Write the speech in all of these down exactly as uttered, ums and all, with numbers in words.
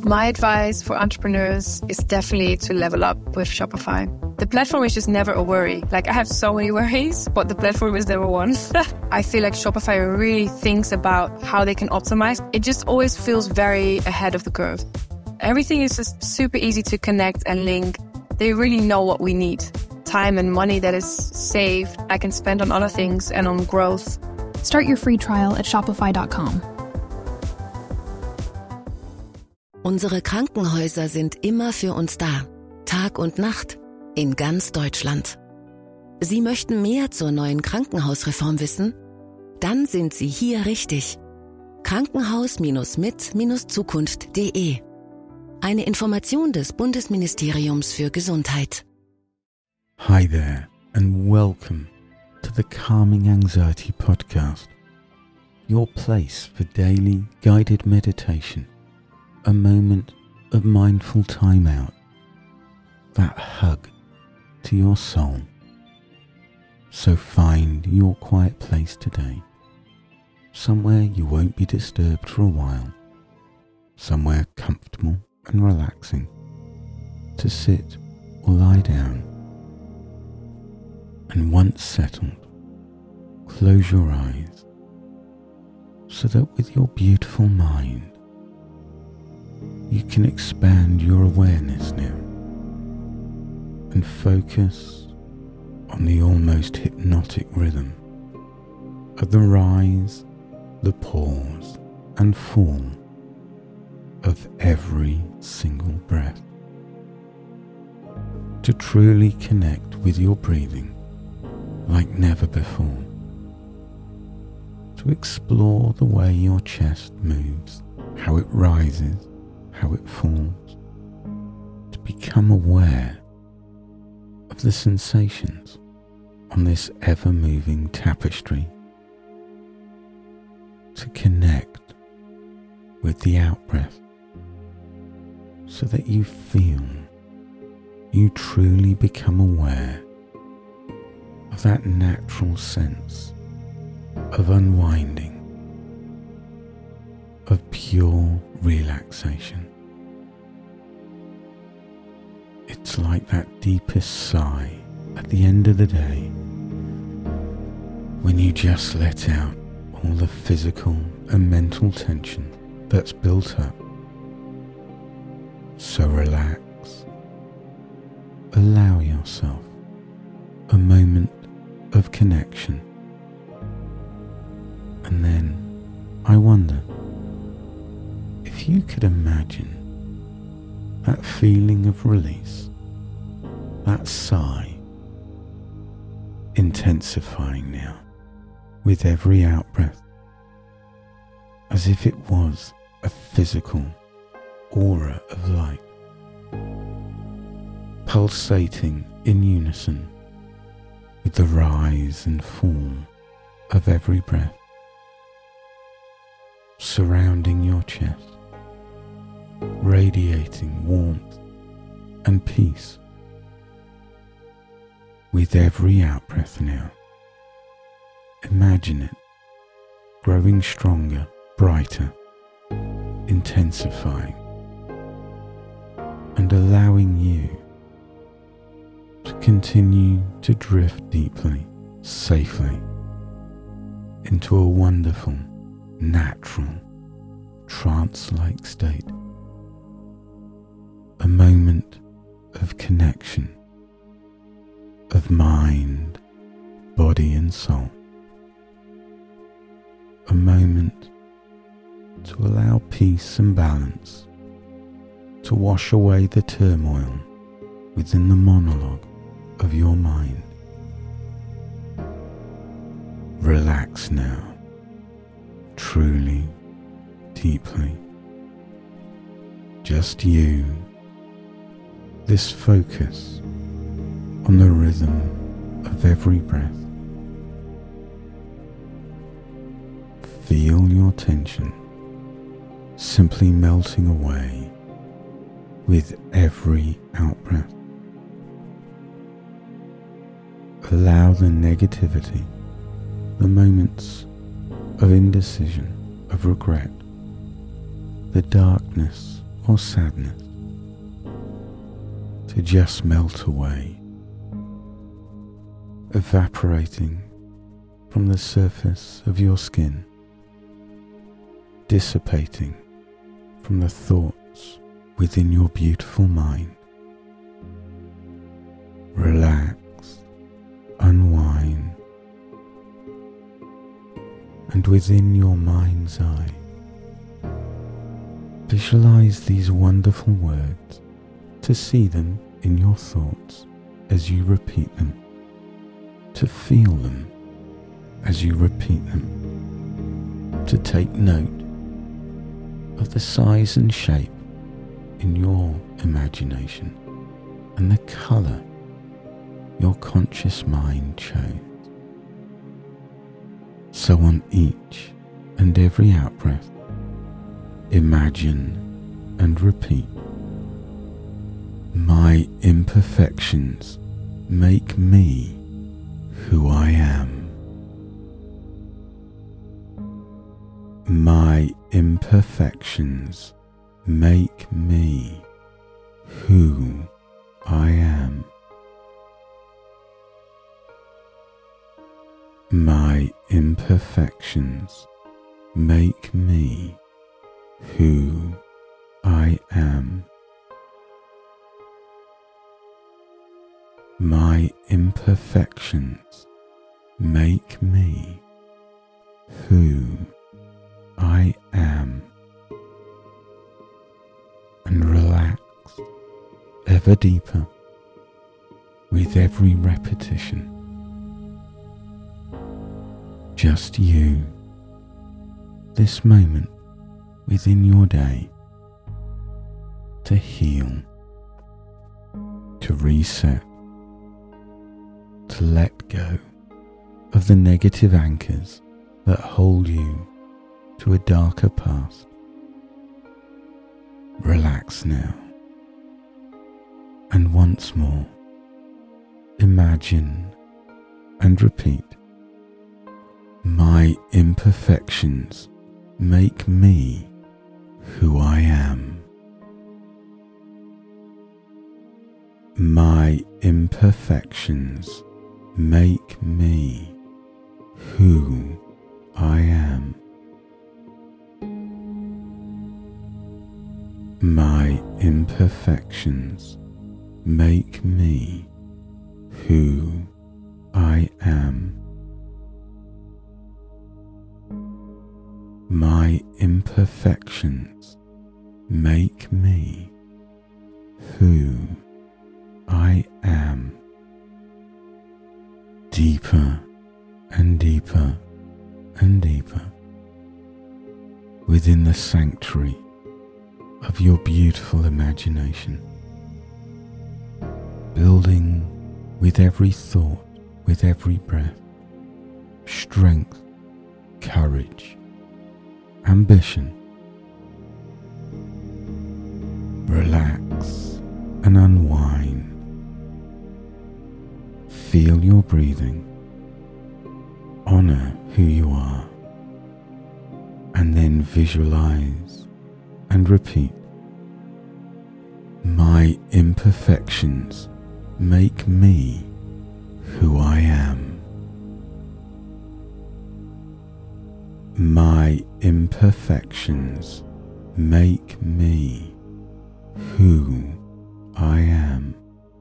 My advice for entrepreneurs is definitely to level up with Shopify. The platform is just never a worry. Like, I have so many worries, but the platform is never one. I feel like Shopify really thinks about how they can optimize. It just always feels very ahead of the curve. Everything is just super easy to connect and link. They really know what we need. Time and money that is saved, I can spend on other things and on growth. Start your free trial at shopify dot com. Unsere Krankenhäuser sind immer für uns da, Tag und Nacht, in ganz Deutschland. Sie möchten mehr zur neuen Krankenhausreform wissen? Dann sind Sie hier richtig. Krankenhaus-mit-zukunft punkt de. Eine Information des Bundesministeriums für Gesundheit. Hi there, and welcome to the Calming Anxiety Podcast, your place for daily guided meditation, a moment of mindful time out, that hug to your soul. So find your quiet place today, somewhere you won't be disturbed for a while, somewhere comfortable and relaxing, to sit or lie down. And once settled, close your eyes so that with your beautiful mind you can expand your awareness now and focus on the almost hypnotic rhythm of the rise, the pause and fall of every single breath. To truly connect with your breathing like never before. To explore the way your chest moves, how it rises, how it falls. To become aware of the sensations on this ever-moving tapestry. To connect with the out-breath so that you feel, you truly become aware of that natural sense of unwinding, of pure relaxation. It's like that deepest sigh at the end of the day when you just let out all the physical and mental tension that's built up. So relax, allow yourself a moment of connection. And then I wonder if you could imagine that feeling of release, that sigh, intensifying now with every out-breath, as if it was a physical aura of light, pulsating in unison with the rise and fall of every breath, surrounding your chest, radiating warmth and peace. With every out-breath now, imagine it growing stronger, brighter, intensifying, and allowing you to continue to drift deeply, safely, into a wonderful, natural, trance-like state. A moment of connection, of mind, body and soul. A moment to allow peace and balance to wash away the turmoil within the monologue of your mind. Relax now, truly, deeply. Just you, this focus on the rhythm of every breath. Feel your tension simply melting away with every out-breath. Allow the negativity, the moments of indecision, of regret, the darkness or sadness to just melt away, evaporating from the surface of your skin, dissipating from the thoughts within your beautiful mind. Relax, unwind, and within your mind's eye, visualize these wonderful words, to see them in your thoughts as you repeat them, to feel them as you repeat them, to take note of the size and shape in your imagination and the colour your conscious mind chose. So on each and every out-breath, imagine and repeat, my imperfections make me who I am. My imperfections make me who I am. My imperfections make me who I am. My imperfections make me who I am. And relax ever deeper with every repetition. Just you, this moment within your day, to heal, to reset, to let go of the negative anchors that hold you to a darker past. Relax now, and once more, imagine and repeat, my imperfections make me who I am. My imperfections make me who I am. My imperfections make me who I am. My imperfections make me who I am. Deeper and deeper and deeper within the sanctuary of your beautiful imagination, building with every thought, with every breath, strength, courage, ambition. Relax and unwind. Feel your breathing. Honor who you are. And then visualize and repeat, my imperfections make me who I am. My imperfections make me who I am.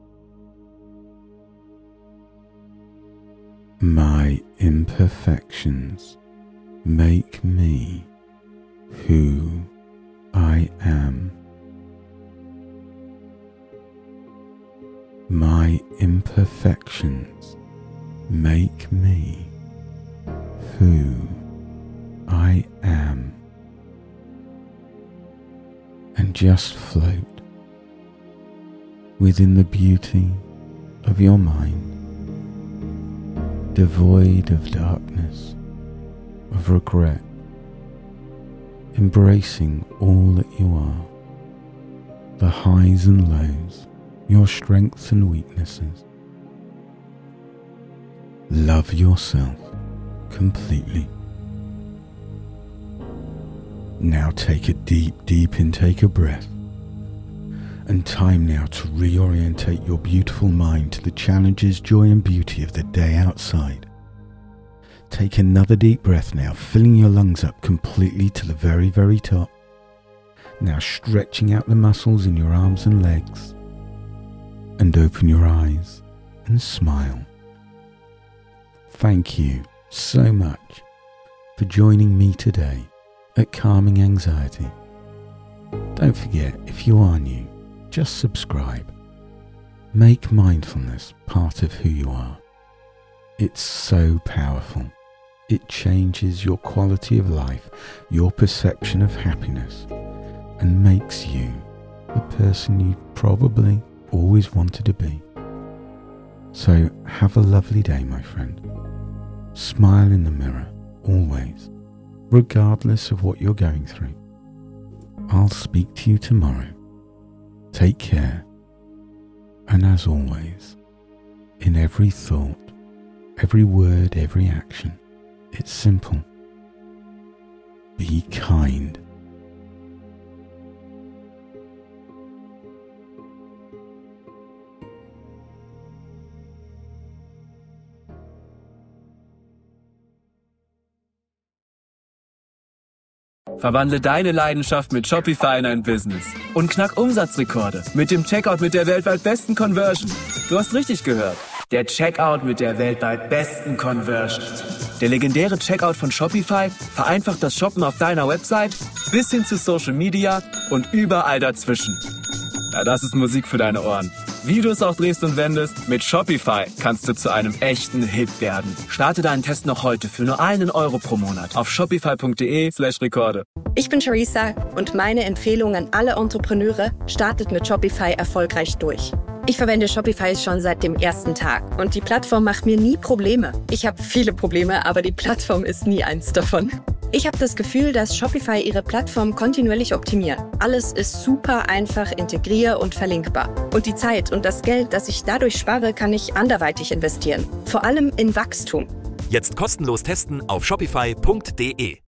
My imperfections make me who I am. My imperfections make me who I am. And just float within the beauty of your mind, devoid of darkness, of regret, embracing all that you are, the highs and lows, your strengths and weaknesses. Love yourself completely. Now take a deep, deep intake of breath And time now to reorientate your beautiful mind to the challenges, joy and beauty of the day outside. Take another deep breath now, filling your lungs up completely to the very, very top. Now stretching out the muscles in your arms and legs. And open your eyes and smile. Thank you so much for joining me today at Calming Anxiety. Don't forget, if you are new, just subscribe. Make mindfulness part of who you are. It's so powerful. It changes your quality of life, your perception of happiness, and makes you the person you probably always wanted to be. So have a lovely day, my friend. Smile in the mirror, always, regardless of what you're going through. I'll speak to you tomorrow. Take care. And as always, in every thought, every word, every action, it's simple. Be kind. Verwandle deine Leidenschaft mit Shopify in ein Business und knack Umsatzrekorde mit dem Checkout mit der weltweit besten Conversion. Du hast richtig gehört. Der Checkout mit der weltweit besten Conversion. Der legendäre Checkout von Shopify vereinfacht das Shoppen auf deiner Website bis hin zu Social Media und überall dazwischen. Ja, das ist Musik für deine Ohren. Wie du es auch drehst und wendest, mit Shopify kannst du zu einem echten Hit werden. Starte deinen Test noch heute für nur einen Euro pro Monat auf shopify.de slash Rekorde. Ich bin Charissa und meine Empfehlung an alle Entrepreneure: startet mit Shopify erfolgreich durch. Ich verwende Shopify schon seit dem ersten Tag und die Plattform macht mir nie Probleme. Ich habe viele Probleme, aber die Plattform ist nie eins davon. Ich habe das Gefühl, dass Shopify ihre Plattform kontinuierlich optimiert. Alles ist super einfach integrier- und verlinkbar. Und die Zeit und das Geld, das ich dadurch spare, kann ich anderweitig investieren. Vor allem in Wachstum. Jetzt kostenlos testen auf shopify punkt de.